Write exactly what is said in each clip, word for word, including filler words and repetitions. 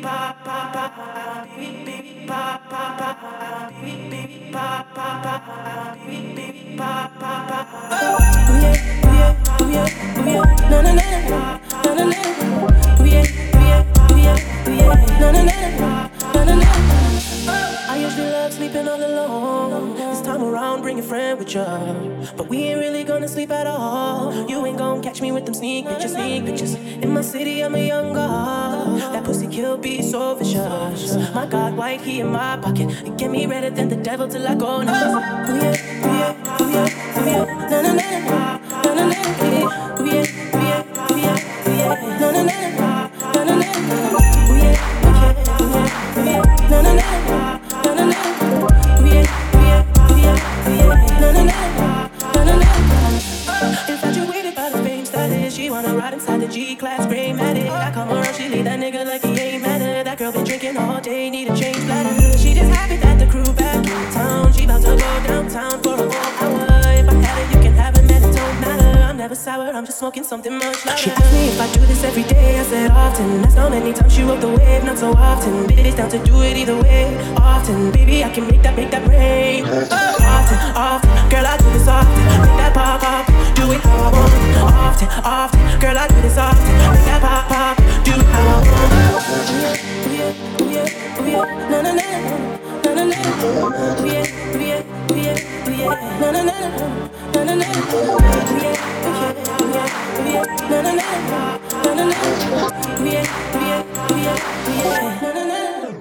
I usually love sleeping all alone. This time around, bring your friend with ya. But we ain't really gonna sleep at all. You ain't gonna catch me with them sneak pictures, sneak pictures. In my city, I'm a young god. That pussy kill be so vicious. My God, white he in my pocket. It get me redder than the devil till I go nuts. Ooh yeah, ooh yeah, ooh yeah, ooh yeah. Na na na na, na na na. Ooh yeah, ooh yeah, ooh yeah, ooh yeah. Na na na na, na na na. Ooh yeah, ooh yeah, ooh yeah, ooh yeah. Na na na na, na na na. Ooh yeah, ooh yeah, ooh yeah, ooh yeah. Na na na na, na na na. Infatuated by the fame status, she wanna ride inside the G-Class gray matic. I come around, she leave that nigga like he ain't matter. That girl been drinking all day, need a change bladder. She just happy that the crew back in town. She bout to go downtown for a whole hour. If I had it, you can have it, man, it don't matter. I'm never sour, I'm just smoking something much louder. She asked me if I do this every day, I said often. That's how many times she rode the wave, not so often. Bitch, down to do it either way, often. Baby, I can make that, make that rain. Often, often, girl, I do this often. Make that pop, pop, do it how I want. Often, often, girl, I do this often. Make that pop, pop, do it how I want. Ooh yeah, ooh yeah, ooh yeah, na na na, na na na. Ooh yeah, ooh yeah, ooh yeah, ooh yeah, na na na, na na na. Ooh yeah, ooh yeah, ooh yeah, ooh yeah, na na na, na na na. Ooh yeah, ooh yeah, ooh yeah, ooh yeah, na na na.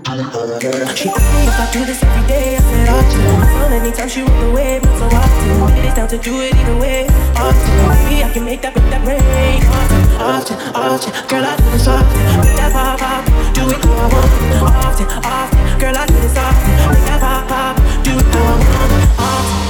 She asked me if I do this every day, I said often. So many times she rode the wave, not so often. It's down to do it either way, often. Maybe I can make that, make that rain. Often, often, often, girl, I do this often. Make that pop, pop, do it how I want. Often, often, girl, I do this often. Make that pop, pop, do it how I want. Often.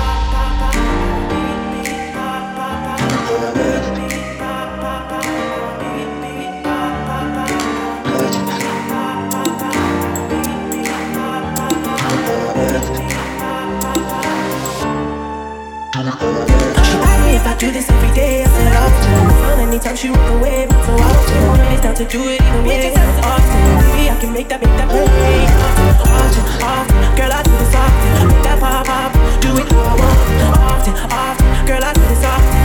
She asked me if I do this every day, I said often. So many times she rode the wave, not so often. It's down to do it either way, often. Maybe I can make that, make that rain. Often, often, girl, I do this often. Make that pop, pop, do it how I want. Often, often, girl, I do this often.